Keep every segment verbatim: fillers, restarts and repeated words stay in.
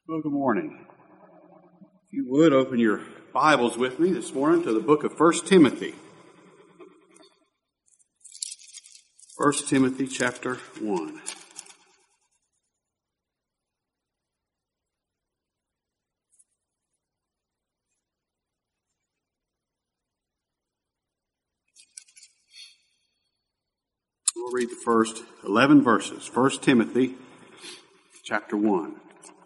Well, good morning. If you would, open your Bibles with me this morning to the book of First Timothy. First Timothy chapter one. We'll read the first eleven verses. First Timothy chapter one.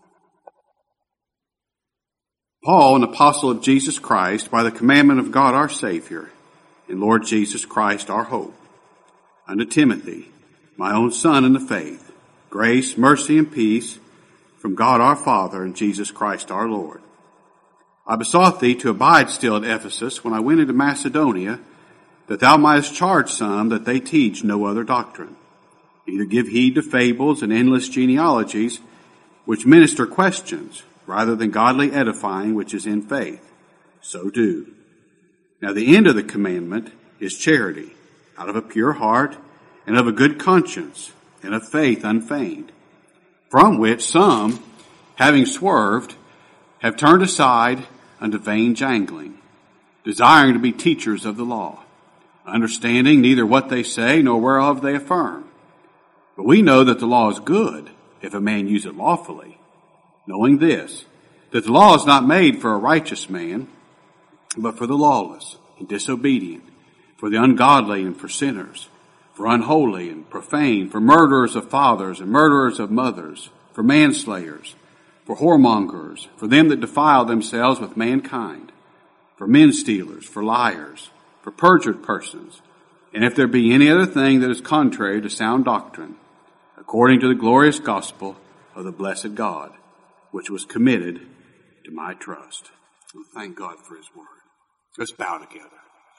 Paul, an apostle of Jesus Christ, by the commandment of God our Savior, and Lord Jesus Christ our hope, unto Timothy, my own son in the faith, grace, mercy, and peace from God our Father and Jesus Christ our Lord. I besought thee to abide still at Ephesus when I went into Macedonia, that thou mightest charge some that they teach no other doctrine, neither give heed to fables and endless genealogies, which minister questions, rather than godly edifying which is in faith. So do. Now the end of the commandment is charity, out of a pure heart, and of a good conscience, and of faith unfeigned, from which some, having swerved, have turned aside unto vain jangling, desiring to be teachers of the law, understanding neither what they say nor whereof they affirm. But we know that the law is good, if a man use it lawfully, knowing this, that the law is not made for a righteous man, but for the lawless and disobedient, for the ungodly and for sinners, for unholy and profane, for murderers of fathers and murderers of mothers, for manslayers, for whoremongers, for them that defile themselves with mankind, for men stealers, for liars, for perjured persons, and if there be any other thing that is contrary to sound doctrine, according to the glorious gospel of the blessed God, which was committed to my trust. Well, thank God for His word. Let's bow together.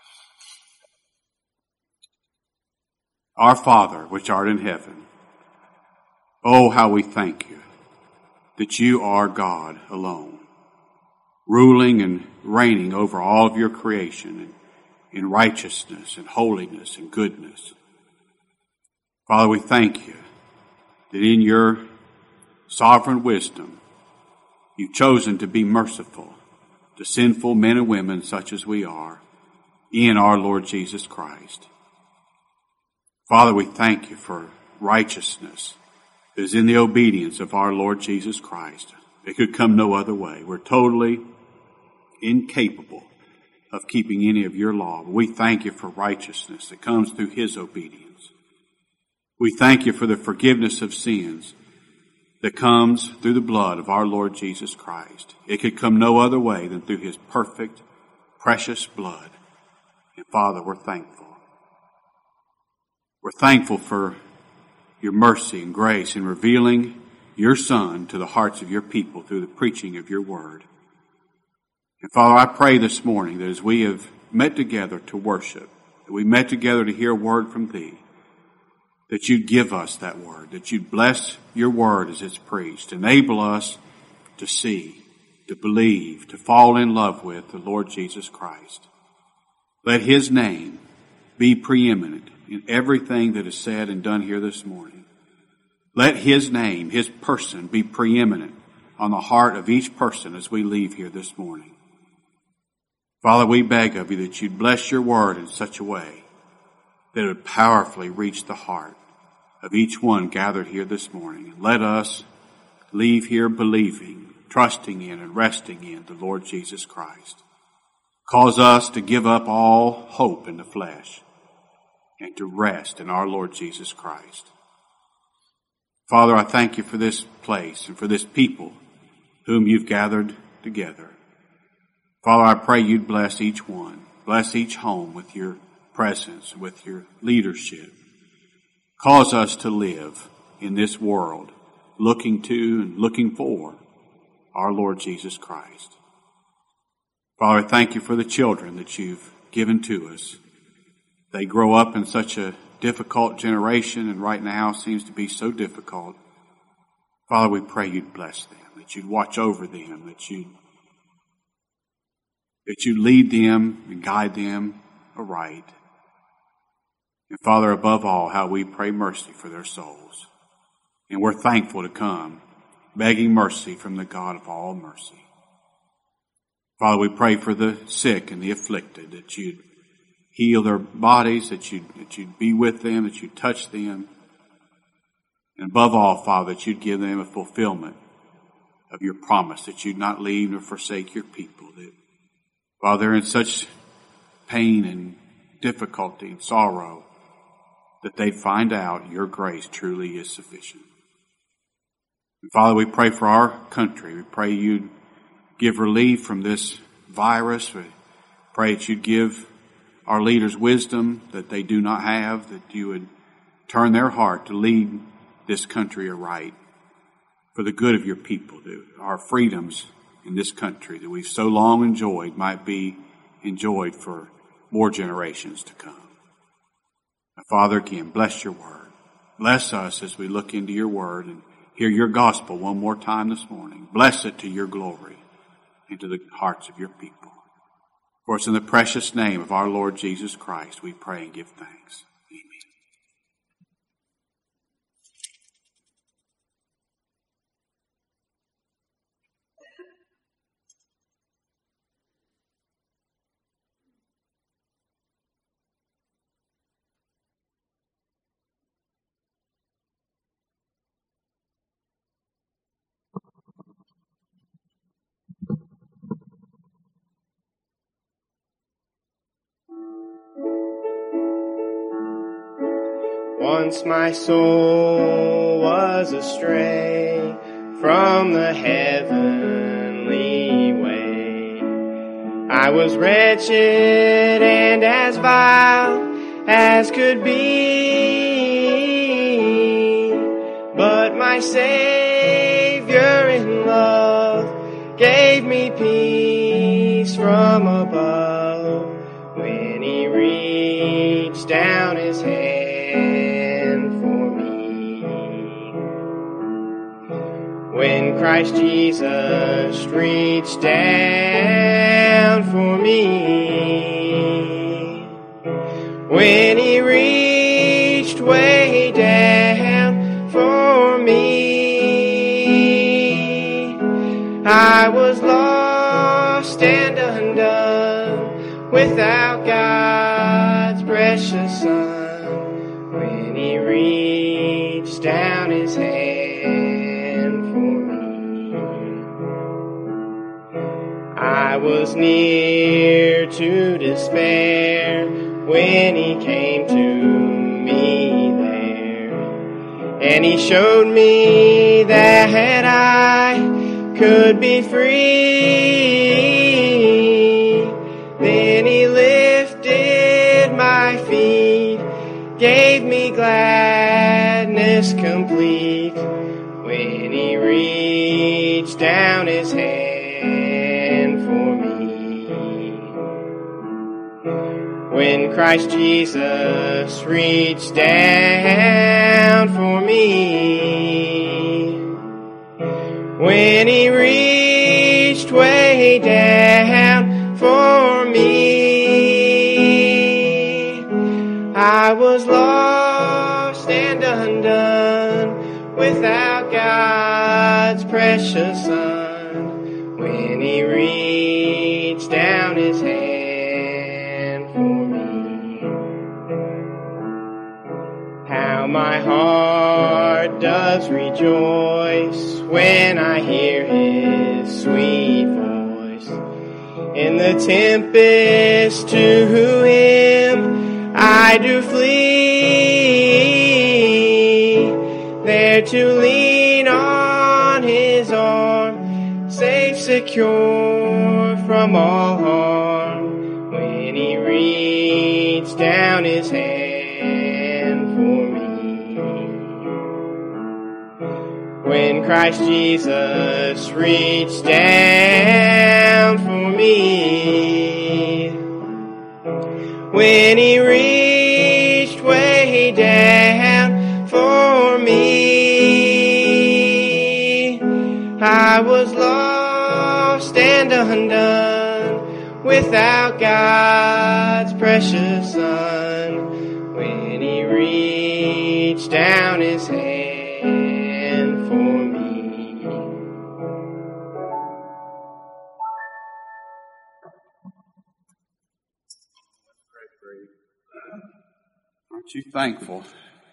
Our Father, which art in heaven, oh, how we thank you that you are God alone, ruling and reigning over all of your creation in, in righteousness and holiness and goodness. Father, we thank you that in your sovereign wisdom, you've chosen to be merciful to sinful men and women such as we are in our Lord Jesus Christ. Father, we thank you for righteousness that is in the obedience of our Lord Jesus Christ. It could come no other way. We're totally incapable of keeping any of your law. We thank you for righteousness that comes through His obedience. We thank you for the forgiveness of sins that comes through the blood of our Lord Jesus Christ. It could come no other way than through His perfect, precious blood. And Father, we're thankful. We're thankful for your mercy and grace in revealing your Son to the hearts of your people through the preaching of your word. And Father, I pray this morning that as we have met together to worship, that we met together to hear a word from thee, that you'd give us that word, that you'd bless your word as it's preached, enable us to see, to believe, to fall in love with the Lord Jesus Christ. Let His name be preeminent in everything that is said and done here this morning. Let His name, His person, be preeminent on the heart of each person as we leave here this morning. Father, we beg of you that you'd bless your word in such a way that it would powerfully reach the heart of each one gathered here this morning. And let us leave here believing, trusting in, and resting in the Lord Jesus Christ. Cause us to give up all hope in the flesh and to rest in our Lord Jesus Christ. Father, I thank you for this place and for this people whom you've gathered together. Father, I pray you'd bless each one. Bless each home with your presence, with your leadership. Cause us to live in this world looking to and looking for our Lord Jesus Christ. Father, I thank you for the children that you've given to us. They grow up in such a difficult generation, and right now seems to be so difficult. Father, we pray you'd bless them, that you'd watch over them, that you'd, that you'd lead them and guide them aright. And Father, above all, how we pray mercy for their souls. And we're thankful to come begging mercy from the God of all mercy. Father, we pray for the sick and the afflicted, that you'd heal their bodies, that you'd, that you'd be with them, that you'd touch them. And above all, Father, that you'd give them a fulfillment of your promise, that you'd not leave nor forsake your people. That while they're in such pain and difficulty and sorrow, that they find out your grace truly is sufficient. And Father, we pray for our country. We pray you'd give relief from this virus. We pray that you'd give our leaders wisdom that they do not have, that you would turn their heart to lead this country aright for the good of your people, that our freedoms in this country that we've so long enjoyed might be enjoyed for more generations to come. Now, Father, again, bless your word. Bless us as we look into your word and hear your gospel one more time this morning. Bless it to your glory and to the hearts of your people. For it's in the precious name of our Lord Jesus Christ we pray and give thanks. Amen. Once my soul was astray from the heavenly way. I was wretched and as vile as could be. But my Savior in love gave me peace from above when He reached down His hand. When Christ Jesus reached down for me, when He reached way down for me, I was lost and undone without God's precious Son, when He reached down His hand. I was near to despair when He came to me there, and He showed me that I could be free. Then He lifted my feet, gave me gladness complete, when He reached down His hand. When Christ Jesus reached down for me, when He reached way down for me, I was lost and undone without God's precious Son, when He reached down His hand. How my heart does rejoice when I hear His sweet voice. In the tempest to Him I do flee, there to lean on His arm, safe, secure from all harm, when He reached down His hand. When Christ Jesus reached down for me, when He reached way down for me, I was lost and undone without God's precious Son, when He reached down His hand for me. Aren't you thankful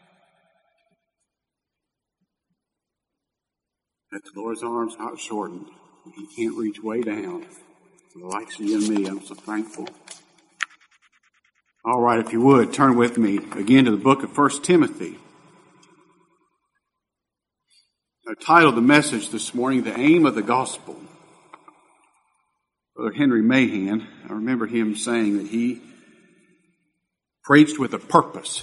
that the Lord's arms are not shortened? He can't reach way down. For the likes of you and me, I'm so thankful. All right, if you would, turn with me again to the book of First Timothy. I titled the message this morning, The Aim of the Gospel. Brother Henry Mahan, I remember him saying that he preached with a purpose,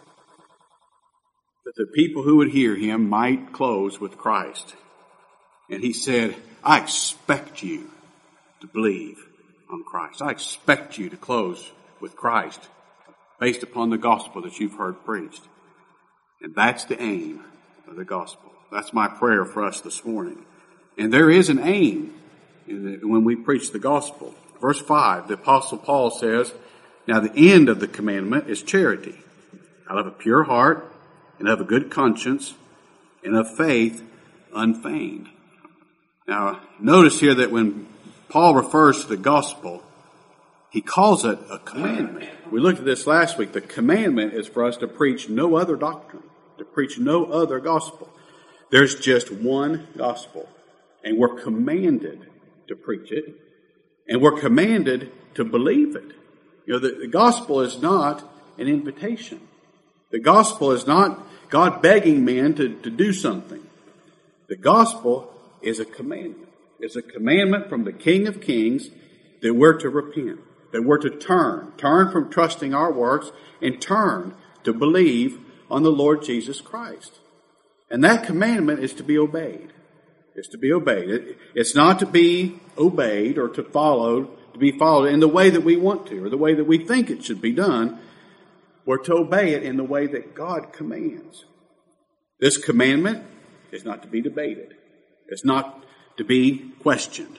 that the people who would hear him might close with Christ. And he said, I expect you to believe on Christ. I expect you to close with Christ based upon the gospel that you've heard preached. And that's the aim of the gospel. That's my prayer for us this morning. And there is an aim in the, when we preach the gospel. Verse five, the Apostle Paul says, now the end of the commandment is charity, out of a pure heart and of a good conscience and of faith unfeigned. Now, notice here that when Paul refers to the gospel, he calls it a commandment. We looked at this last week. The commandment is for us to preach no other doctrine, to preach no other gospel. There's just one gospel, and we're commanded to preach it, and we're commanded to believe it. You know, the, the gospel is not an invitation. The gospel is not God begging men to, to do something. The gospel is a commandment. It's a commandment from the King of Kings that we're to repent, that we're to turn, turn from trusting our works and turn to believe on the Lord Jesus Christ. And that commandment is to be obeyed. It's to be obeyed. It, it's not to be obeyed or to follow, to be followed in the way that we want to or the way that we think it should be done. We're to obey it in the way that God commands. This commandment is not to be debated. It's not to be questioned.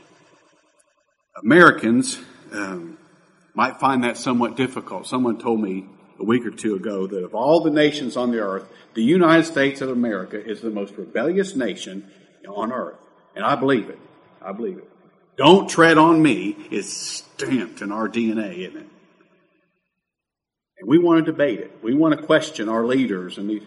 Americans um, might find that somewhat difficult. Someone told me a week or two ago that of all the nations on the earth, the United States of America is the most rebellious nation on earth. And I believe it. I believe it. Don't tread on me is stamped in our D N A, isn't it? And we want to debate it. We want to question our leaders. And these,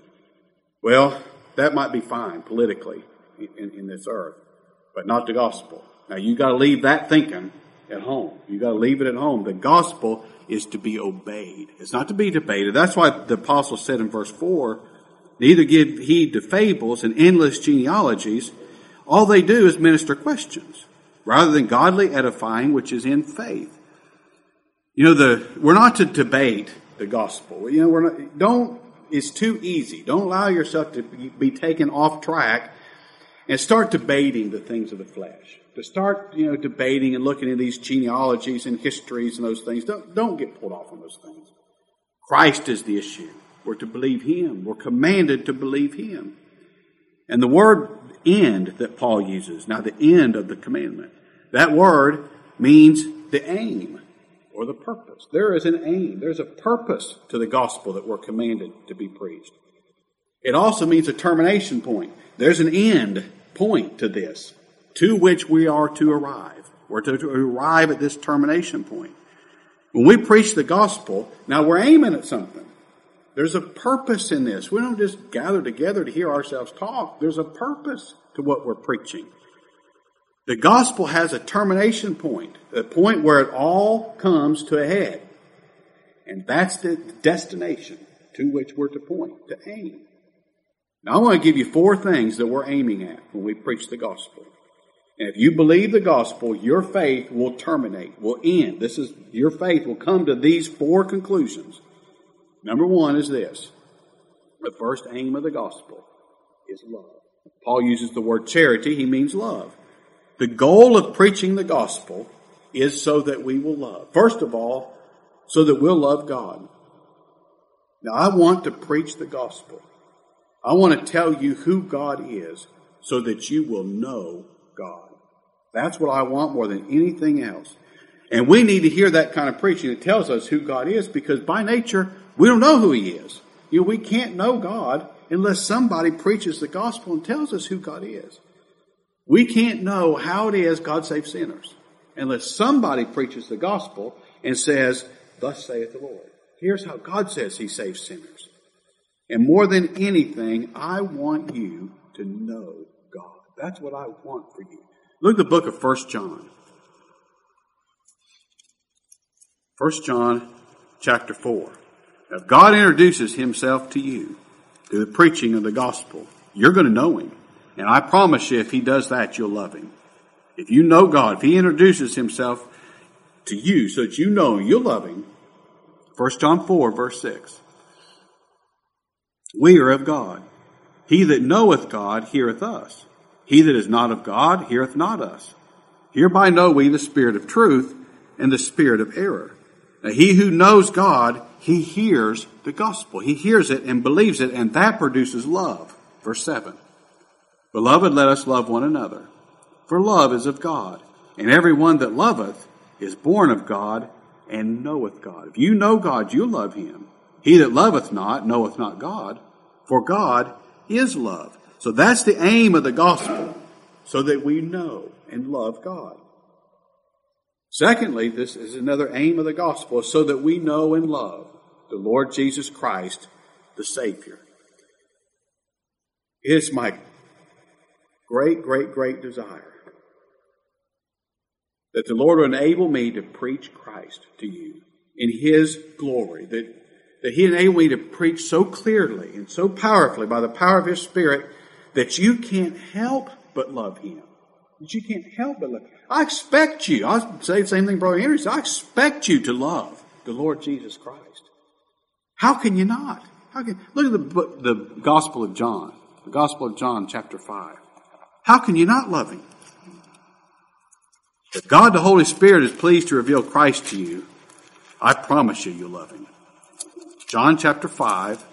well, that might be fine politically in, in this earth, but not the gospel. Now, you got to leave that thinking at home. You got to leave it at home. The gospel is to be obeyed. It's not to be debated. That's why the apostle said in verse four, neither give heed to fables and endless genealogies. All they do is minister questions, rather than godly edifying, which is in faith. You know, the we're not to debate the gospel. You know, we're not, don't, it's too easy. Don't allow yourself to be taken off track and start debating the things of the flesh. To start, you know, debating and looking at these genealogies and histories and those things. Don't, don't get pulled off on those things. Christ is the issue. We're to believe Him. We're commanded to believe Him. And the word end that Paul uses, now the end of the commandment, that word means the aim or the purpose. There is an aim. There's a purpose to the gospel that we're commanded to be preached. It also means a termination point. There's an end point to this, to which we are to arrive. We're to, to arrive at this termination point. When we preach the gospel, now we're aiming at something. There's a purpose in this. We don't just gather together to hear ourselves talk. There's a purpose to what we're preaching. The gospel has a termination point, a point where it all comes to a head. And that's the destination to which we're to point, to aim. Now I want to give you four things that we're aiming at when we preach the gospel. And if you believe the gospel, your faith will terminate, will end. This is, your faith will come to these four conclusions. Number one is this. The first aim of the gospel is love. Paul uses the word charity. He means love. The goal of preaching the gospel is so that we will love. First of all, so that we'll love God. Now, I want to preach the gospel. I want to tell you who God is so that you will know God. That's what I want more than anything else. And we need to hear that kind of preaching that tells us who God is, because by nature, we don't know who He is. You know, we can't know God unless somebody preaches the gospel and tells us who God is. We can't know how it is God saves sinners unless somebody preaches the gospel and says, thus saith the Lord. Here's how God says he saves sinners. And more than anything, I want you to know God. That's what I want for you. Look at the book of First John. First John chapter four. Now, if God introduces himself to you through the preaching of the gospel, you're going to know him. And I promise you, if he does that, you'll love him. If you know God, if he introduces himself to you so that you know him, you'll love him. First John four, verse six. We are of God. He that knoweth God heareth us. He that is not of God heareth not us. Hereby know we the spirit of truth and the spirit of error. Now, he who knows God, he hears the gospel. He hears it and believes it, and that produces love. Verse seven. Beloved, let us love one another. For love is of God, and every one that loveth is born of God and knoweth God. If you know God, you love him. He that loveth not knoweth not God, for God is love. So that's the aim of the gospel, so that we know and love God. Secondly, this is another aim of the gospel, so that we know and love the Lord Jesus Christ, the Savior. It is my great, great, great desire that the Lord will enable me to preach Christ to you in his glory, that, that he enable me to preach so clearly and so powerfully by the power of his Spirit that you can't help but love him. That you can't help but love him. I expect you, I'll say the same thing Brother Henry said, I expect you to love the Lord Jesus Christ. How can you not? How can, look at the, the Gospel of John, the Gospel of John chapter five. How can you not love him? If God the Holy Spirit is pleased to reveal Christ to you, I promise you you'll love him. John chapter five.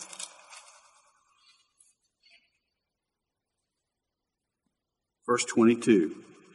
Verse twenty-two.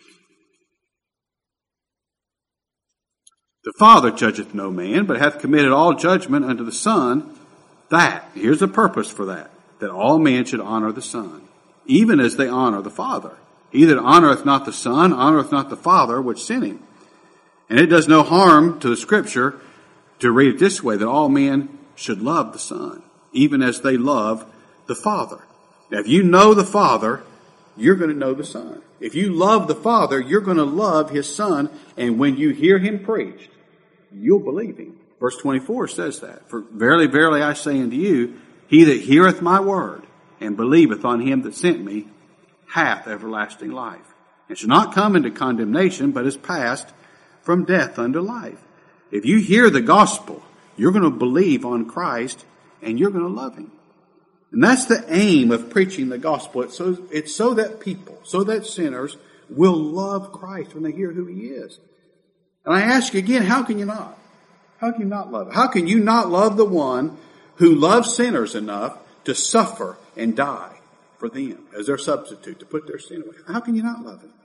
The Father judgeth no man, but hath committed all judgment unto the Son, that, here's the purpose for that, that all men should honor the Son, even as they honor the Father. He that honoreth not the Son, honoreth not the Father which sent him. And it does no harm to the Scripture to read it this way, that all men should love the Son, even as they love the Father. Now, if you know the Father, you're going to know the Son. If you love the Father, you're going to love his Son, and when you hear him preached, you'll believe him. Verse twenty-four says that. For verily, verily, I say unto you, he that heareth my word and believeth on him that sent me hath everlasting life, and shall not come into condemnation, but is passed from death unto life. If you hear the gospel, you're going to believe on Christ, and you're going to love him. And that's the aim of preaching the gospel. It's so, it's so that people, so that sinners will love Christ when they hear who he is. And I ask you again, how can you not? How can you not love? How can you not love the one who loves sinners enough to suffer and die for them as their substitute, to put their sin away? How can you not love him?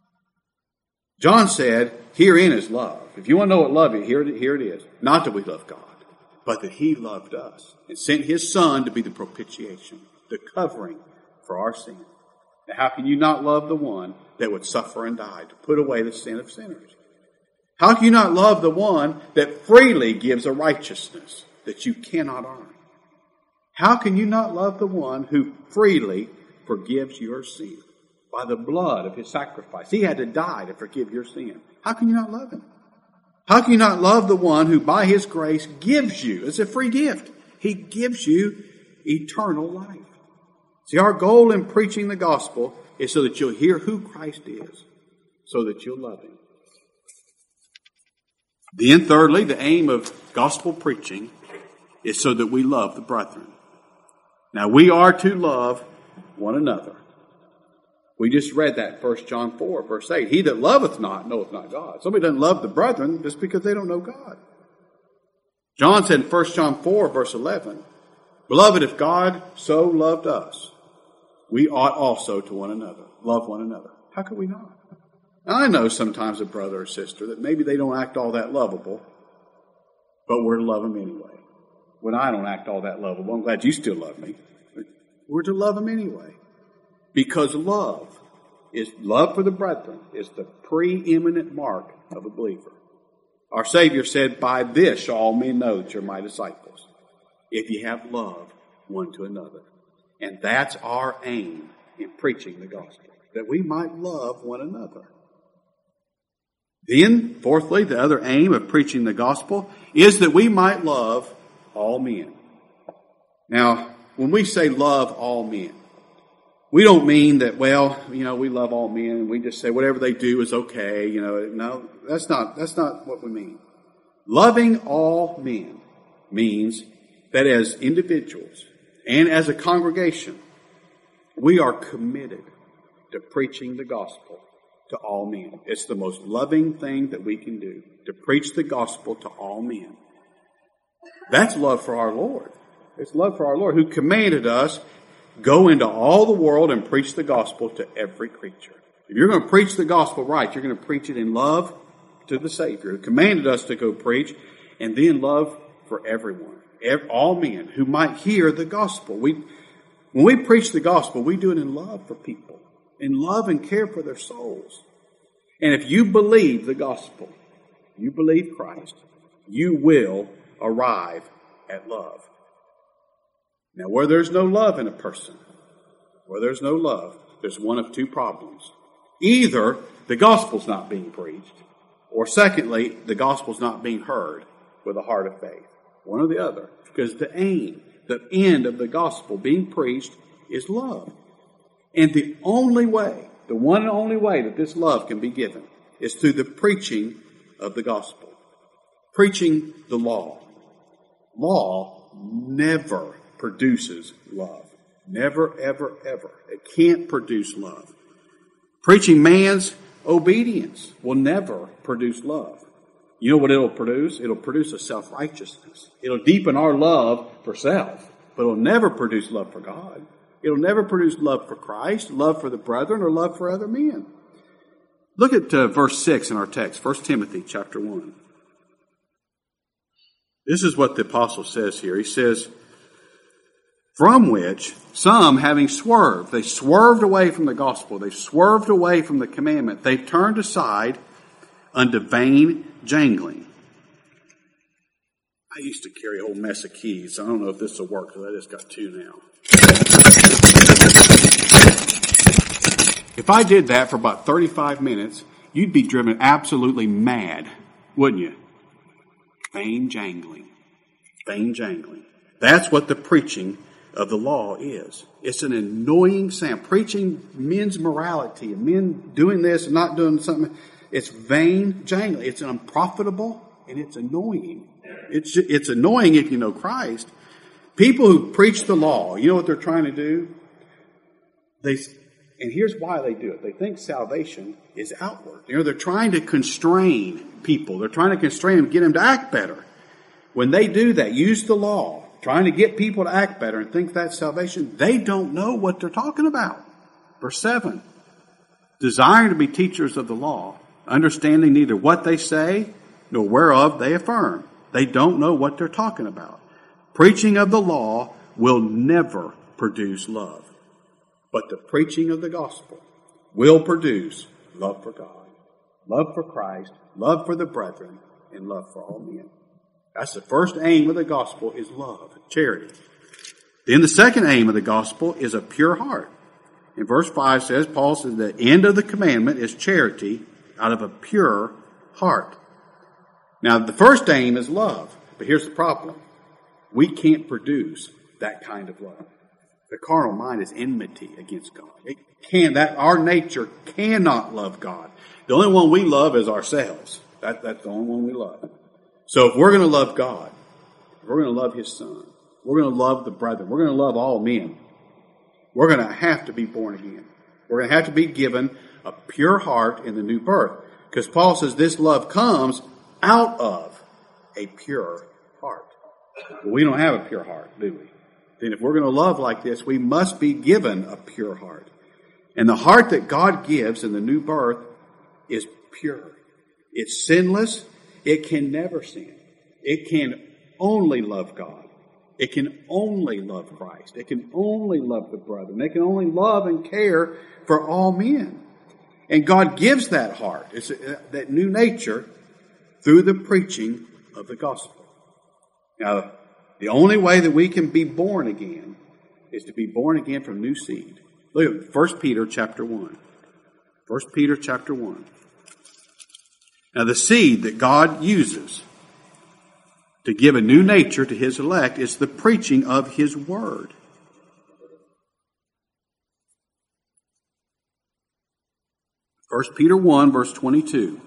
John said, herein is love. If you want to know what love is, here, here it is. Not that we love God, but that he loved us and sent his Son to be the propitiation, the covering for our sin. Now, how can you not love the one that would suffer and die to put away the sin of sinners? How can you not love the one that freely gives a righteousness that you cannot earn? How can you not love the one who freely forgives your sin by the blood of his sacrifice? He had to die to forgive your sin. How can you not love him? How can you not love the one who by his grace gives you, it's a free gift, he gives you eternal life? See, our goal in preaching the gospel is so that you'll hear who Christ is, so that you'll love him. Then thirdly, the aim of gospel preaching is so that we love the brethren. Now, we are to love one another. We just read that in First John four, verse eight. He that loveth not knoweth not God. Somebody doesn't love the brethren just because they don't know God. John said in First John four, verse eleven, Beloved, if God so loved us, we ought also to one another, love one another. How could we not? Now, I know sometimes a brother or sister that maybe they don't act all that lovable, but we're to love them anyway. When I don't act all that lovable, I'm glad you still love me. We're to love them anyway. Because love is love for the brethren is the preeminent mark of a believer. Our Savior said, by this shall all men know that you're my disciples, if you have love one to another. And that's our aim in preaching the gospel, that we might love one another. Then, fourthly, the other aim of preaching the gospel is that we might love all men. Now, when we say love all men, we don't mean that, well, you know, we love all men and we just say whatever they do is okay. You know, no, that's not, that's not what we mean. Loving all men means that as individuals and as a congregation, we are committed to preaching the gospel to all men. It's the most loving thing that we can do, to preach the gospel to all men. That's love for our Lord. It's love for our Lord, who commanded us, go into all the world and preach the gospel to every creature. If you're going to preach the gospel right, you're going to preach it in love to the Savior, who commanded us to go preach, and then love for everyone, all men who might hear the gospel. We, when we preach the gospel, we do it in love for people, in love and care for their souls. And if you believe the gospel, you believe Christ, you will arrive at love. Now, where there's no love in a person, where there's no love, there's one of two problems. Either the gospel's not being preached, or secondly, the gospel's not being heard with a heart of faith. One or the other. Because the aim, the end of the gospel being preached is love. And the only way, the one and only way that this love can be given is through the preaching of the gospel. Preaching the law. Law never produces love. Never, ever, ever. It can't produce love. Preaching man's obedience will never produce love. You know what it'll produce? It'll produce a self-righteousness. It'll deepen our love for self, but it'll never produce love for God. It'll never produce love for Christ, love for the brethren, or love for other men. Look at uh, verse six in our text, First Timothy chapter one. This is what the apostle says here. He says, from which some, having swerved, they swerved away from the gospel, they swerved away from the commandment, they turned aside unto vain jangling. I used to carry a whole mess of keys. I don't know if this will work because I just got two now. If I did that for about thirty-five minutes, you'd be driven absolutely mad, wouldn't you? Vain jangling. Vain jangling. That's what the preaching of the law is. It's an annoying sound. Preaching men's morality and men doing this and not doing something. It's vain jangling. It's unprofitable and it's annoying. It's it's annoying if you know Christ. People who preach the law, you know what they're trying to do? They and here's why they do it. They think salvation is outward. You know, they're trying to constrain people. They're trying to constrain them, get them to act better. When they do that, use the law, trying to get people to act better and think that's salvation, they don't know what they're talking about. Verse seven, desiring to be teachers of the law, understanding neither what they say nor whereof they affirm. They don't know what they're talking about. Preaching of the law will never produce love. But the preaching of the gospel will produce love for God, love for Christ, love for the brethren, and love for all men. That's the first aim of the gospel is love, charity. Then the second aim of the gospel is a pure heart. In verse five says, Paul says, the end of the commandment is charity out of a pure heart. Now, the first aim is love. But here's the problem. We can't produce that kind of love. The carnal mind is enmity against God. It can that our nature cannot love God. The only one we love is ourselves. That, that's the only one we love. So if we're going to love God, if we're going to love His Son, we're going to love the brethren, we're going to love all men, we're going to have to be born again. We're going to have to be given a pure heart in the new birth. Because Paul says this love comes out of a pure heart. But we don't have a pure heart, do we? Then if we're going to love like this, we must be given a pure heart. And the heart that God gives in the new birth is pure. It's sinless. It can never sin. It can only love God. It can only love Christ. It can only love the brethren. It can only love and care for all men. And God gives that heart, it's that new nature, through the preaching of the gospel. Now, the only way that we can be born again is to be born again from new seed. Look at First Peter chapter one. First Peter chapter one. Now, the seed that God uses to give a new nature to his elect is the preaching of his word. First Peter one, verse twenty-two.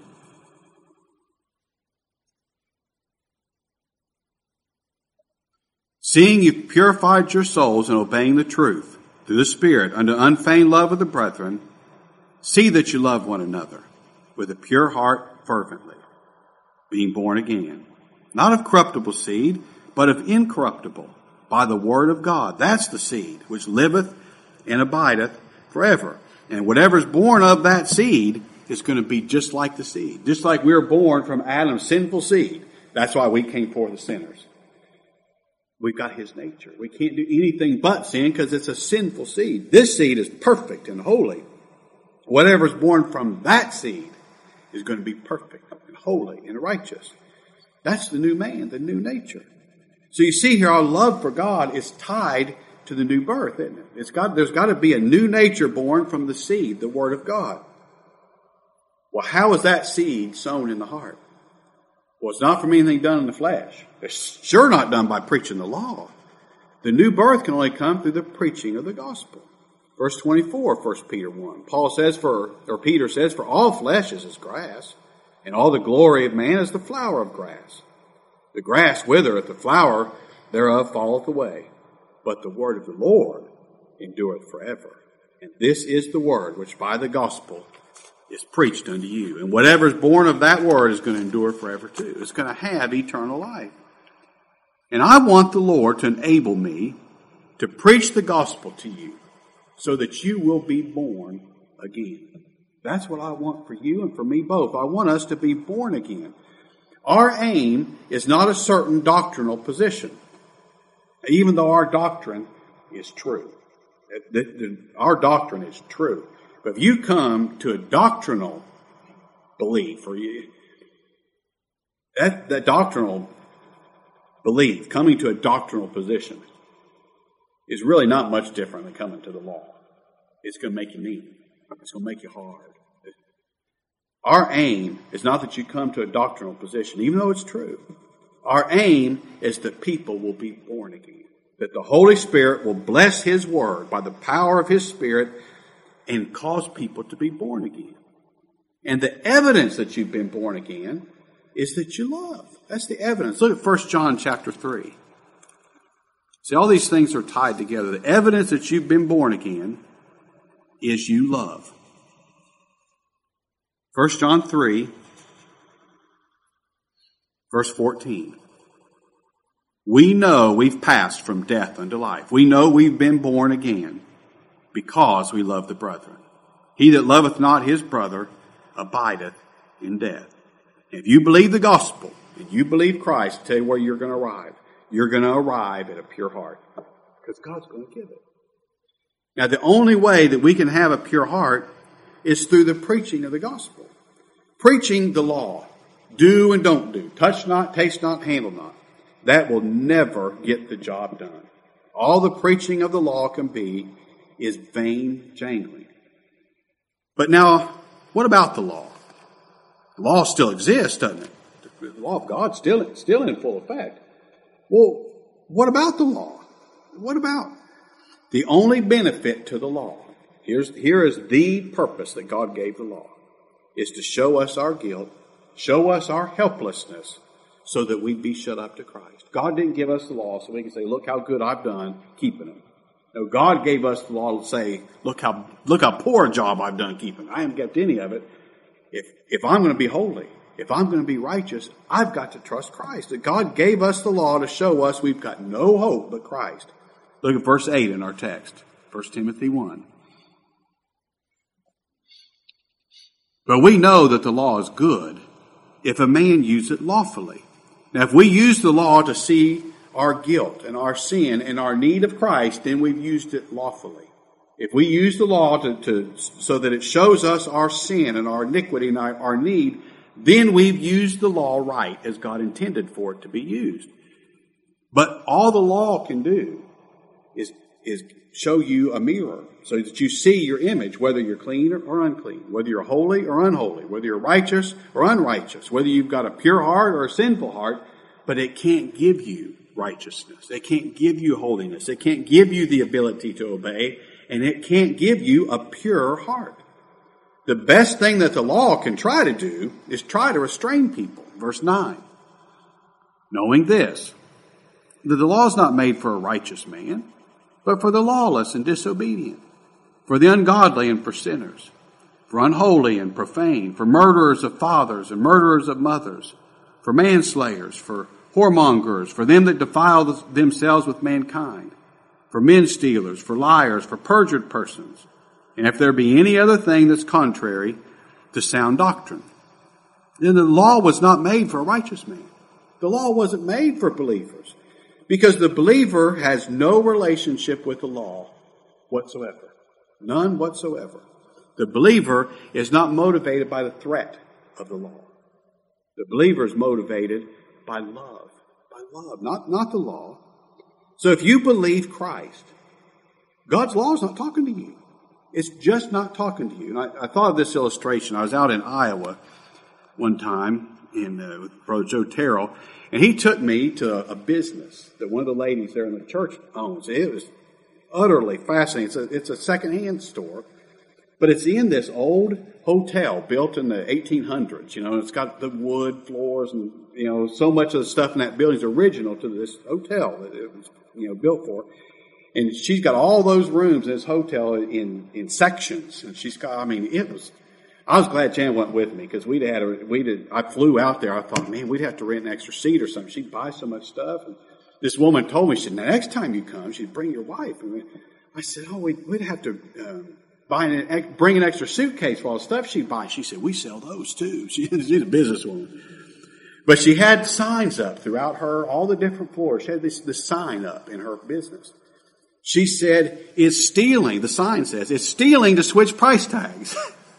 Seeing you've purified your souls in obeying the truth through the Spirit unto unfeigned love of the brethren, see that you love one another with a pure heart fervently, being born again, not of corruptible seed, but of incorruptible, by the word of God. That's the seed which liveth and abideth forever. And whatever is born of that seed is going to be just like the seed. Just like we were born from Adam's sinful seed. That's why we came forth as sinners. We've got his nature. We can't do anything but sin because it's a sinful seed. This seed is perfect and holy. Whatever is born from that seed is going to be perfect and holy and righteous. That's the new man, the new nature. So you see here, our love for God is tied to the new birth, isn't it? It's got, there's got to be a new nature born from the seed, the Word of God. Well, how is that seed sown in the heart? Well, it's not from anything done in the flesh. It's sure not done by preaching the law. The new birth can only come through the preaching of the gospel. Verse twenty-four, First Peter one. Paul says for, or Peter says, for all flesh is as grass, and all the glory of man is the flower of grass. The grass withereth, the flower thereof falleth away. But the word of the Lord endureth forever. And this is the word which by the gospel is preached unto you. And whatever is born of that word is going to endure forever too. It's going to have eternal life. And I want the Lord to enable me to preach the gospel to you so that you will be born again. That's what I want for you and for me both. I want us to be born again. Our aim is not a certain doctrinal position, even though our doctrine is true. Our doctrine is true. But if you come to a doctrinal belief, or you, that, that doctrinal belief, coming to a doctrinal position, is really not much different than coming to the law. It's going to make you mean. It's going to make you hard. Our aim is not that you come to a doctrinal position, even though it's true. Our aim is that people will be born again. That the Holy Spirit will bless His Word by the power of His Spirit and cause people to be born again. And the evidence that you've been born again is that you love. That's the evidence. Look at First John chapter three. See, all these things are tied together. The evidence that you've been born again is you love. First John three, verse fourteen. We know we've passed from death unto life. We know we've been born again because we love the brethren. He that loveth not his brother abideth in death. If you believe the gospel and you believe Christ, tell you where you're going to arrive. You're going to arrive at a pure heart because God's going to give it. Now, the only way that we can have a pure heart is through the preaching of the gospel. Preaching the law. Do and don't do. Touch not, taste not, handle not. That will never get the job done. All the preaching of the law can be is vain jangling. But now, what about the law? The law still exists, doesn't it? The law of God's still, still in full effect. Well, what about the law? What about the only benefit to the law? Here's, here is the purpose that God gave the law, is to show us our guilt, show us our helplessness, so that we'd be shut up to Christ. God didn't give us the law so we can say, look how good I've done keeping it. No, God gave us the law to say, look how look how poor a job I've done keeping it. I haven't kept any of it. If if I'm going to be holy, if I'm going to be righteous, I've got to trust Christ. That God gave us the law to show us we've got no hope but Christ. Look at verse eight in our text, First Timothy one. But we know that the law is good if a man use it lawfully. Now, if we use the law to see our guilt and our sin and our need of Christ, then we've used it lawfully. If we use the law to, to so that it shows us our sin and our iniquity and our, our need, then we've used the law right as God intended for it to be used. But all the law can do is, is show you a mirror so that you see your image, whether you're clean or unclean, whether you're holy or unholy, whether you're righteous or unrighteous, whether you've got a pure heart or a sinful heart, but it can't give you righteousness. It can't give you holiness. It can't give you the ability to obey, and it can't give you a pure heart. The best thing that the law can try to do is try to restrain people. Verse nine. Knowing this, that the law is not made for a righteous man, but for the lawless and disobedient, for the ungodly and for sinners, for unholy and profane, for murderers of fathers and murderers of mothers, for manslayers, for whoremongers, for them that defile themselves with mankind, for men stealers, for liars, for perjured persons, and if there be any other thing that's contrary to sound doctrine. Then the law was not made for a righteous man. The law wasn't made for believers, because the believer has no relationship with the law whatsoever. None whatsoever. The believer is not motivated by the threat of the law. The believer is motivated by love. By love, not, not the law. So if you believe Christ, God's law is not talking to you. It's just not talking to you. And I, I thought of this illustration. I was out in Iowa one time in, uh, with Brother Joe Terrell, and he took me to a, a business that one of the ladies there in the church owns. It was utterly fascinating. It's a, it's a secondhand store, but it's in this old hotel built in the eighteen hundreds. You know, and it's got the wood floors and, you know, so much of the stuff in that building is original to this hotel that it was, you know, built for. And she's got all those rooms in this hotel in, in sections. And she's got, I mean, it was, I was glad Jan went with me because we'd had, a, we'd had, I flew out there. I thought, man, we'd have to rent an extra seat or something. She'd buy so much stuff. And this woman told me, she said, next time you come, she'd bring your wife. And I said, oh, we'd, we'd have to um, buy an, bring an extra suitcase for all the stuff she'd buy. She said, we sell those too. She, she's a businesswoman. But she had signs up throughout her, all the different floors. She had this, this sign up in her business. She said, it's stealing, the sign says, it's stealing to switch price tags.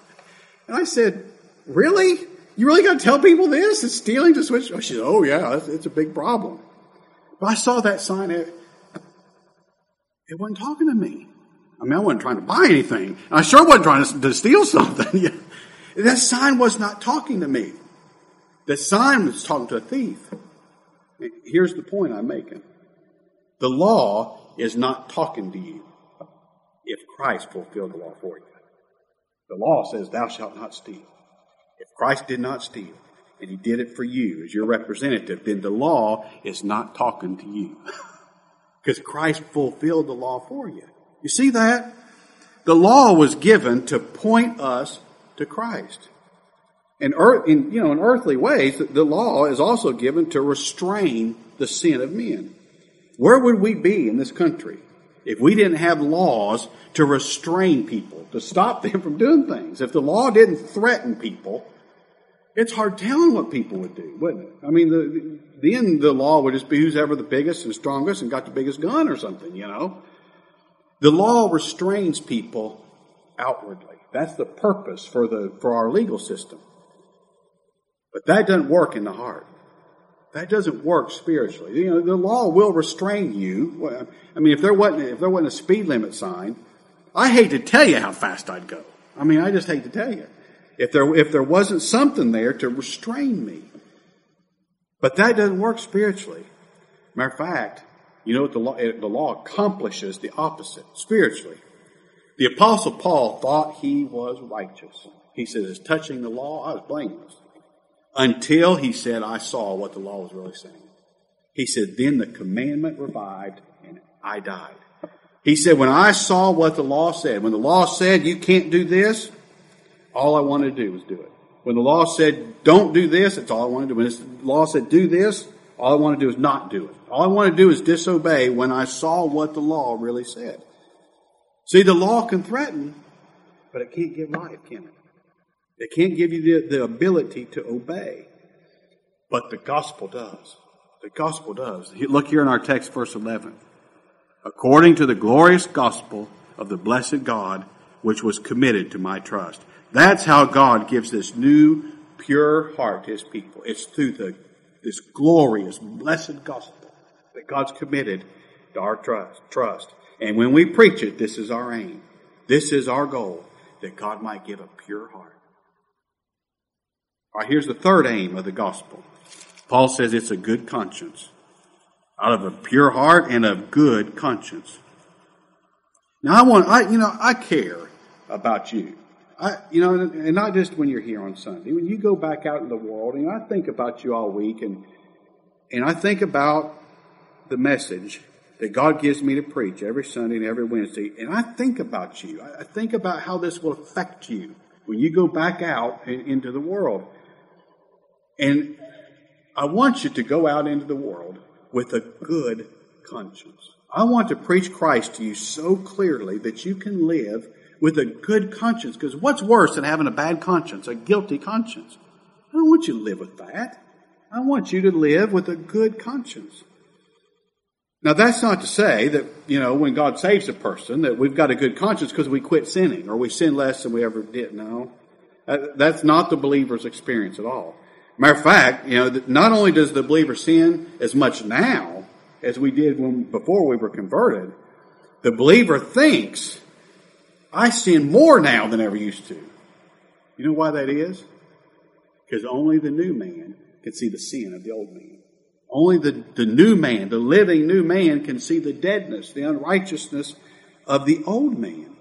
And I said, really? You really got to tell people this? It's stealing to switch? Oh, she said, oh yeah, it's, it's a big problem. But I saw that sign, it, it wasn't talking to me. I mean, I wasn't trying to buy anything. And I sure wasn't trying to, to steal something. That sign was not talking to me. The sign was talking to a thief. Here's the point I'm making. The law is not talking to you if Christ fulfilled the law for you. The law says, thou shalt not steal. If Christ did not steal, and he did it for you as your representative, then the law is not talking to you. Because Christ fulfilled the law for you. You see that? The law was given to point us to Christ. And earth, in, you know, in earthly ways, the law is also given to restrain the sin of men. Where would we be in this country if we didn't have laws to restrain people, to stop them from doing things? If the law didn't threaten people, it's hard telling what people would do, wouldn't it? I mean, the, then the law would just be who's ever the biggest and strongest and got the biggest gun or something, you know. The law restrains people outwardly. That's the purpose for the for our legal system. But that doesn't work in the heart. That doesn't work spiritually. You know, the law will restrain you. I mean, if there wasn't if there wasn't a speed limit sign, I hate to tell you how fast I'd go. I mean, I just hate to tell you. If there if there wasn't something there to restrain me. But that doesn't work spiritually. Matter of fact, you know what the law the law accomplishes the opposite spiritually. The Apostle Paul thought he was righteous. He said, as touching the law, I was blameless. Until he said, I saw what the law was really saying. He said, then the commandment revived and I died. He said, when I saw what the law said, when the law said you can't do this, all I wanted to do was do it. When the law said don't do this, that's all I wanted to do. When the law said do this, all I want to do is not do it. All I want to do is disobey when I saw what the law really said. See, the law can threaten, but it can't give life, can it? It can't give you the, the ability to obey. But the gospel does. The gospel does. Look here in our text, verse eleven. According to the glorious gospel of the blessed God, which was committed to my trust. That's how God gives this new pure heart to his people. It's through the this glorious, blessed gospel that God's committed to our trust. trust. And when we preach it, this is our aim. This is our goal, that God might give a pure heart. All right, here's the third aim of the gospel. Paul says it's a good conscience. Out of a pure heart and a good conscience. Now I want, I, you know, I care about you. I, you know, and not just when you're here on Sunday. When you go back out in the world, and I think about you all week, and and I think about the message that God gives me to preach every Sunday and every Wednesday, and I think about you. I think about how this will affect you when you go back out in, into the world. And I want you to go out into the world with a good conscience. I want to preach Christ to you so clearly that you can live with a good conscience. Because what's worse than having a bad conscience, a guilty conscience? I don't want you to live with that. I want you to live with a good conscience. Now, that's not to say that, you know, when God saves a person, that we've got a good conscience because we quit sinning or we sin less than we ever did. No. That's not the believer's experience at all. Matter of fact, you know, not only does the believer sin as much now as we did when before we were converted, the believer thinks, I sin more now than I ever used to. You know why that is? Because only the new man can see the sin of the old man. Only the, the new man, the living new man, can see the deadness, the unrighteousness of the old man.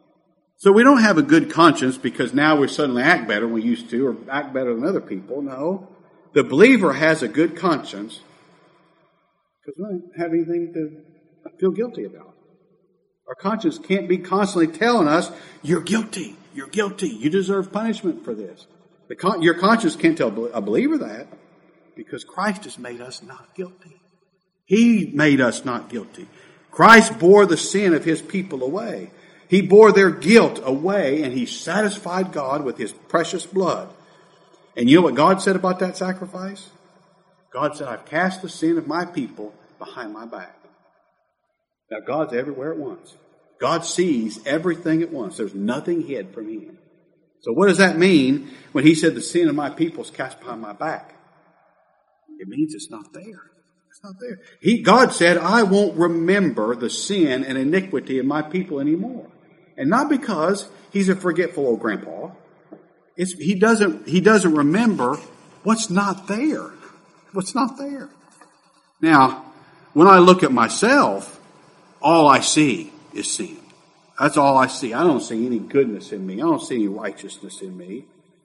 So we don't have a good conscience because now we suddenly act better than we used to or act better than other people. No. The believer has a good conscience because we don't have anything to feel guilty about. Our conscience can't be constantly telling us, you're guilty, you're guilty, you deserve punishment for this. The con- your conscience can't tell a believer that because Christ has made us not guilty. He made us not guilty. Christ bore the sin of his people away. He bore their guilt away, and he satisfied God with his precious blood. And you know what God said about that sacrifice? God said, I've cast the sin of my people behind my back. Now, God's everywhere at once. God sees everything at once. There's nothing hid from him. So what does that mean when he said the sin of my people is cast behind my back? It means it's not there. It's not there. He, God said, I won't remember the sin and iniquity of my people anymore. And not because he's a forgetful old grandpa. It's, he doesn't, he doesn't remember what's not there. What's not there. Now, when I look at myself, all I see is sin. That's all I see. I don't see any goodness in me. I don't see any righteousness in me.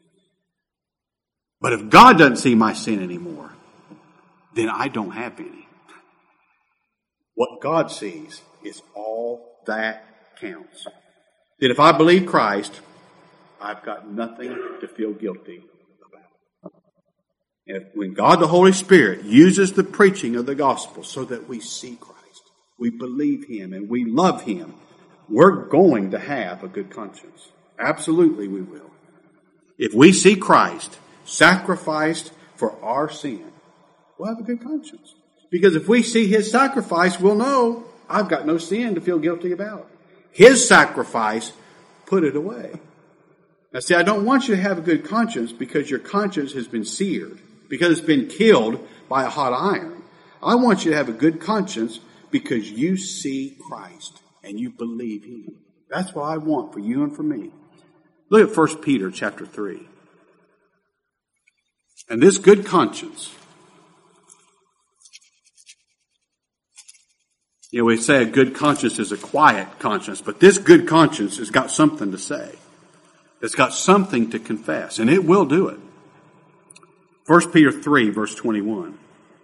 But if God doesn't see my sin anymore, then I don't have any. What God sees is all that counts. That if I believe Christ, I've got nothing to feel guilty about. And if, when God the Holy Spirit uses the preaching of the gospel so that we see Christ, we believe him, and we love him, we're going to have a good conscience. Absolutely we will. If we see Christ sacrificed for our sin, we'll have a good conscience. Because if we see his sacrifice, we'll know I've got no sin to feel guilty about. His sacrifice put it away. Now see, I don't want you to have a good conscience because your conscience has been seared, because it's been killed by a hot iron. I want you to have a good conscience because you see Christ and you believe him. That's what I want for you and for me. Look at First Peter chapter three. And this good conscience, you know, we say a good conscience is a quiet conscience, but this good conscience has got something to say. It's got something to confess, and it will do it. First Peter three, verse twenty-one.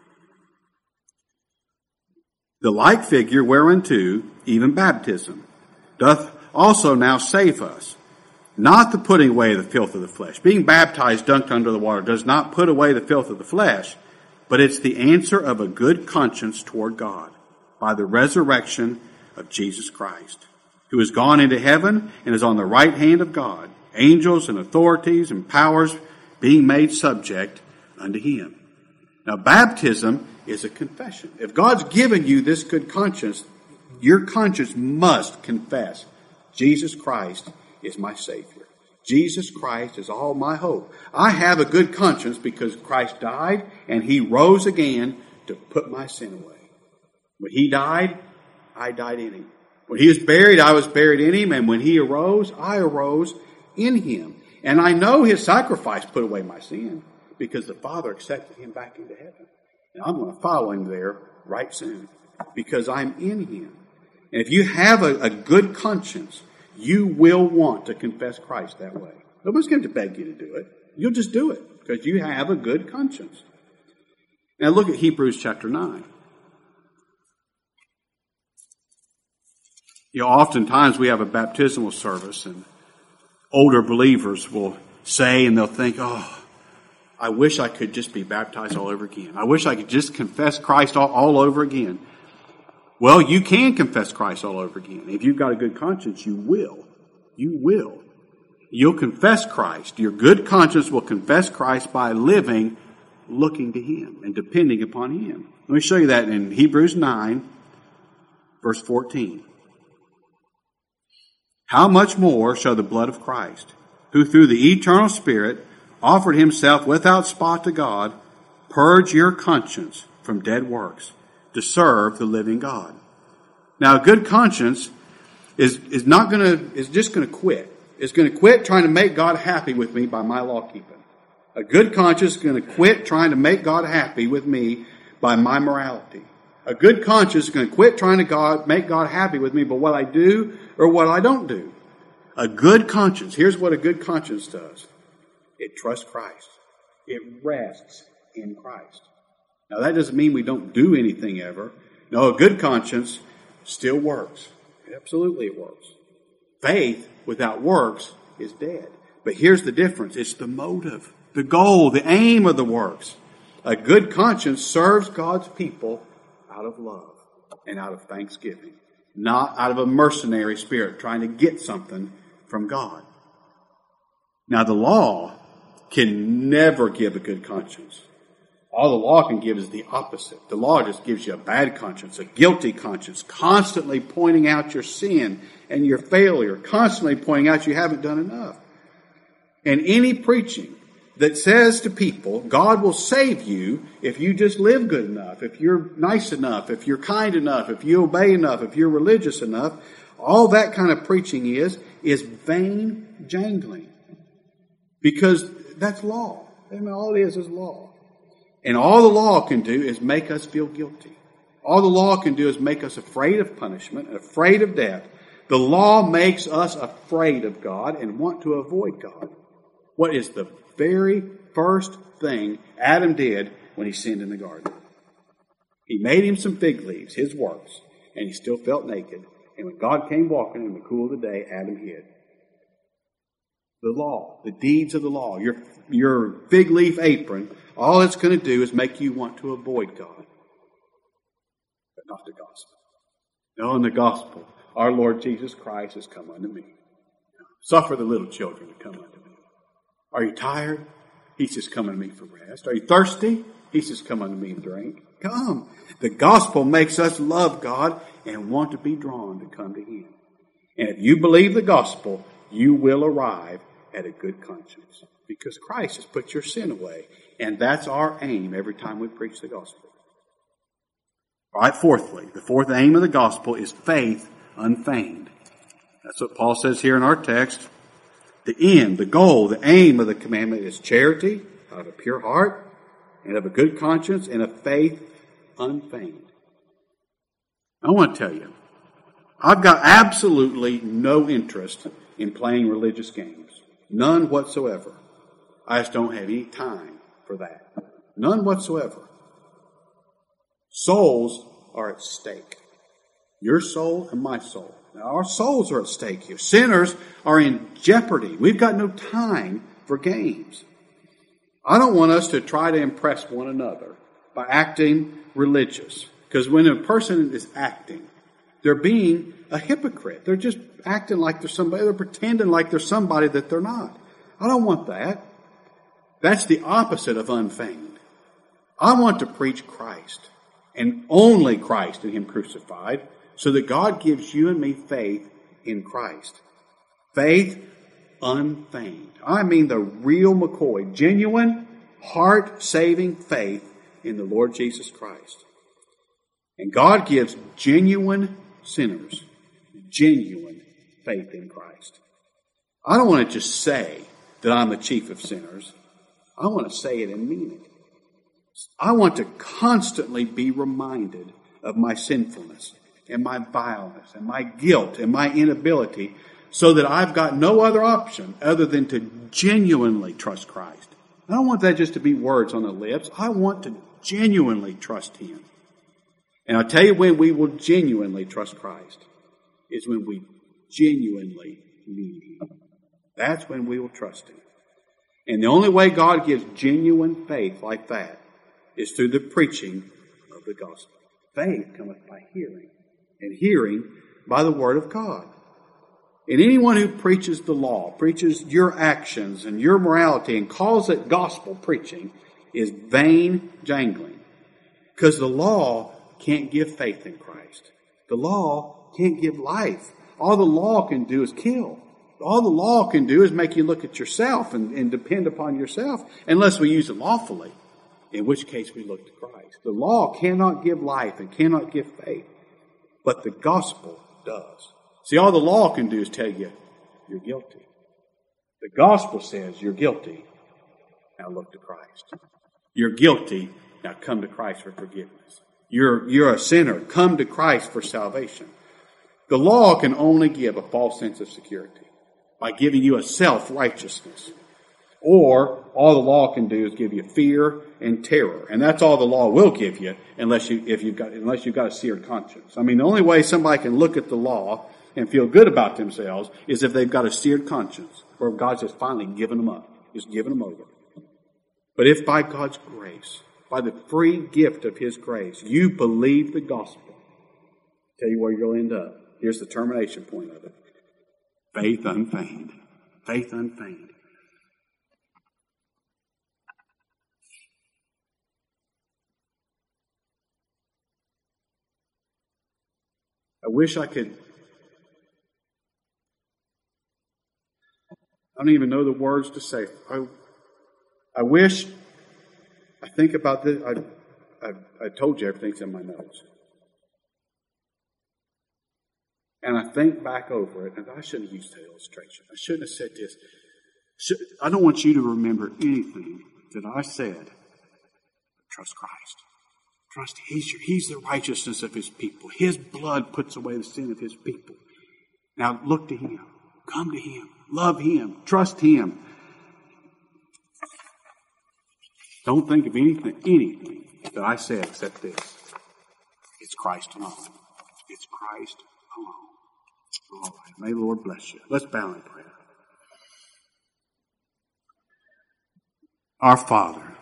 The like figure whereunto even baptism doth also now save us, not the putting away the filth of the flesh. Being baptized, dunked under the water, does not put away the filth of the flesh, but it's the answer of a good conscience toward God by the resurrection of Jesus Christ, who has gone into heaven and is on the right hand of God, angels and authorities and powers being made subject unto him. Now, baptism is a confession. If God's given you this good conscience, your conscience must confess, Jesus Christ is my Savior. Jesus Christ is all my hope. I have a good conscience because Christ died and he rose again to put my sin away. When he died, I died in him. When he was buried, I was buried in him. And when he arose, I arose in him. And I know his sacrifice put away my sin because the Father accepted him back into heaven. And I'm going to follow him there right soon because I'm in him. And if you have a, a good conscience, you will want to confess Christ that way. Nobody's going to beg you to do it. You'll just do it because you have a good conscience. Now look at Hebrews chapter nine. You know, oftentimes we have a baptismal service and older believers will say and they'll think, oh, I wish I could just be baptized all over again. I wish I could just confess Christ all, all over again. Well, you can confess Christ all over again. If you've got a good conscience, you will. You will. You'll confess Christ. Your good conscience will confess Christ by living, looking to him and depending upon him. Let me show you that in Hebrews nine, verse fourteen. How much more shall the blood of Christ, who through the eternal Spirit offered himself without spot to God, purge your conscience from dead works to serve the living God. Now, a good conscience is, is not going to, is just going to quit. It's going to quit trying to make God happy with me by my law keeping. A good conscience is going to quit trying to make God happy with me by my morality. A good conscience is going to quit trying to God, make God happy with me by what I do or what I don't do. A good conscience, here's what a good conscience does. It trusts Christ. It rests in Christ. Now, that doesn't mean we don't do anything ever. No, a good conscience still works. Absolutely it works. Faith without works is dead. But here's the difference. It's the motive, the goal, the aim of the works. A good conscience serves God's people out of love and out of thanksgiving, not out of a mercenary spirit trying to get something from God. Now, the law can never give a good conscience. All the law can give is the opposite. The law just gives you a bad conscience, a guilty conscience, constantly pointing out your sin and your failure, constantly pointing out you haven't done enough. And any preaching that says to people, God will save you if you just live good enough, if you're nice enough, if you're kind enough, if you obey enough, if you're religious enough, all that kind of preaching is, is vain jangling. Because that's law. I mean, all it is is law. And all the law can do is make us feel guilty. All the law can do is make us afraid of punishment and afraid of death. The law makes us afraid of God and want to avoid God. What is the very first thing Adam did when he sinned in the garden? He made him some fig leaves, his works, and he still felt naked. And when God came walking in the cool of the day, Adam hid. The law, the deeds of the law, your, your fig leaf apron, all it's going to do is make you want to avoid God. But not the gospel. No, in the gospel, our Lord Jesus Christ has come unto me. Suffer the little children to come unto me. Are you tired? He says, come unto me for rest. Are you thirsty? He says, come unto me and drink. Come. The gospel makes us love God and want to be drawn to come to him. And if you believe the gospel, you will arrive at a good conscience because Christ has put your sin away. And that's our aim every time we preach the gospel. All right, fourthly, the fourth aim of the gospel is faith unfeigned. That's what Paul says here in our text. The end, the goal, the aim of the commandment is charity out of a pure heart and of a good conscience and a faith unfeigned. I want to tell you, I've got absolutely no interest in playing religious games. None whatsoever. I just don't have any time for that. None whatsoever. Souls are at stake. Your soul and my soul. Now, our souls are at stake here. Sinners are in jeopardy. We've got no time for games. I don't want us to try to impress one another by acting religious. Because when a person is acting, they're being a hypocrite. They're just acting like they're somebody. They're pretending like they're somebody that they're not. I don't want that. That's the opposite of unfeigned. I want to preach Christ and only Christ and him crucified so that God gives you and me faith in Christ. Faith unfeigned. I mean the real McCoy, genuine, heart-saving faith in the Lord Jesus Christ. And God gives genuine sinners genuine faith in Christ. I don't want to just say that I'm the chief of sinners. I want to say it and mean it. I want to constantly be reminded of my sinfulness and my vileness and my guilt and my inability, so that I've got no other option other than to genuinely trust Christ. I don't want that just to be words on the lips. I want to genuinely trust Him. And I'll tell you when we will genuinely trust Christ is when we genuinely need Him. That's when we will trust Him. And the only way God gives genuine faith like that is through the preaching of the gospel. Faith cometh by hearing, and hearing by the word of God. And anyone who preaches the law, preaches your actions and your morality, and calls it gospel preaching, is vain jangling. Because the law can't give faith in Christ. The law can't give life. All the law can do is kill. All the law can do is make you look at yourself and, and depend upon yourself, unless we use it lawfully, in which case we look to Christ. The law cannot give life and cannot give faith, but the gospel does. See, all the law can do is tell you you're guilty. The gospel says you're guilty. Now look to Christ. You're guilty. Now come to Christ for forgiveness. You're, you're a sinner. Come to Christ for salvation. The law can only give a false sense of security by giving you a self-righteousness. Or all the law can do is give you fear and terror. And that's all the law will give you unless you, if you've got, unless you've got a seared conscience. I mean, the only way somebody can look at the law and feel good about themselves is if they've got a seared conscience, or if God's just finally given them up, just given them over. But if by God's grace, by the free gift of His grace, you believe the gospel, I'll tell you where you'll end up. Here's the termination point of it. Faith unfeigned. Faith unfeigned. I wish I could, I don't even know the words to say. I, I wish, I think about this, I, I, I told you everything's in my notes. And I think back over it, and I shouldn't have used that illustration. I shouldn't have said this. I don't want you to remember anything that I said. Trust Christ. Trust He's, he's the righteousness of His people. His blood puts away the sin of His people. Now look to Him. Come to Him. Love Him. Trust Him. Don't think of anything, anything that I said except this. It's Christ alone. It's Christ alone. All right. May the Lord bless you. Let's bow in prayer. Our Father,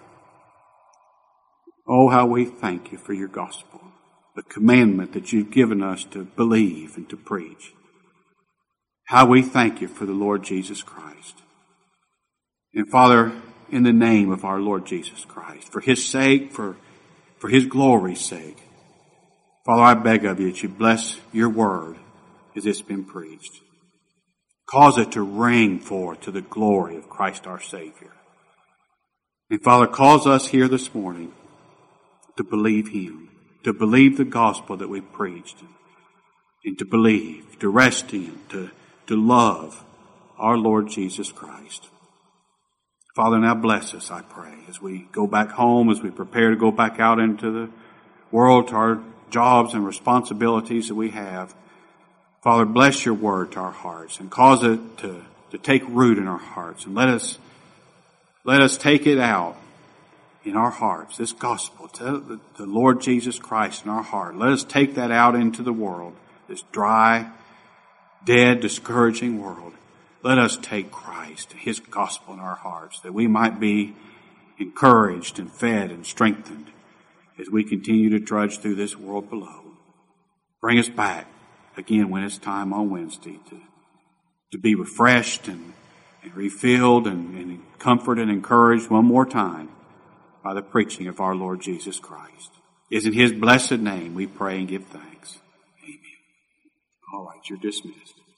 oh, how we thank You for Your gospel, the commandment that You've given us to believe and to preach. How we thank You for the Lord Jesus Christ. And Father, in the name of our Lord Jesus Christ, for His sake, for, for His glory's sake, Father, I beg of You that You bless Your word as it's been preached. Cause it to ring forth to the glory of Christ our Savior. And Father, cause us here this morning to believe Him, to believe the gospel that we preached, and to believe, to rest in, to, to love our Lord Jesus Christ. Father, now bless us, I pray, as we go back home, as we prepare to go back out into the world, to our jobs and responsibilities that we have. Father, bless Your word to our hearts and cause it to, to take root in our hearts. And let us, let us take it out in our hearts, this gospel, to the, the Lord Jesus Christ in our heart. Let us take that out into the world, this dry, dead, discouraging world. Let us take Christ, His gospel in our hearts, that we might be encouraged and fed and strengthened as we continue to trudge through this world below. Bring us back again when it's time on Wednesday to, to be refreshed and, and refilled and, and comforted and encouraged one more time by the preaching of our Lord Jesus Christ. It's in His blessed name we pray and give thanks. Amen. All right, you're dismissed.